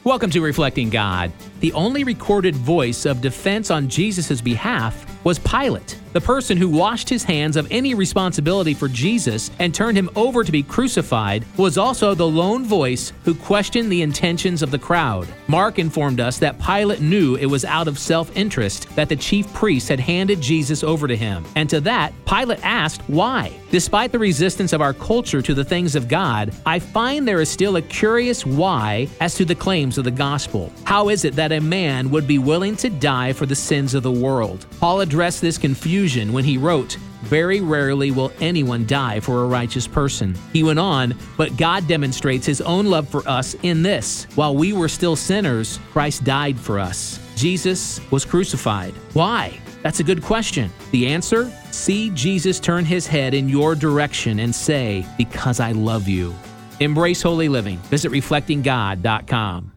Welcome to Reflecting God. The only recorded voice of defense on Jesus' behalf was Pilate. The person who washed his hands of any responsibility for Jesus and turned him over to be crucified was also the lone voice who questioned the intentions of the crowd. Mark informed us that Pilate knew it was out of self-interest that the chief priests had handed Jesus over to him. And to that, Pilate asked why. Despite the resistance of our culture to the things of God, I find there is still a curious why as to the claims of the gospel. How is it that a man would be willing to die for the sins of the world? Paul addressed this confusion when he wrote, "Very rarely will anyone die for a righteous person." He went on, "But God demonstrates his own love for us in this: while we were still sinners, Christ died for us." Jesus was crucified. Why? That's a good question. The answer? See Jesus turn his head in your direction and say, "Because I love you." Embrace holy living. Visit reflectinggod.com.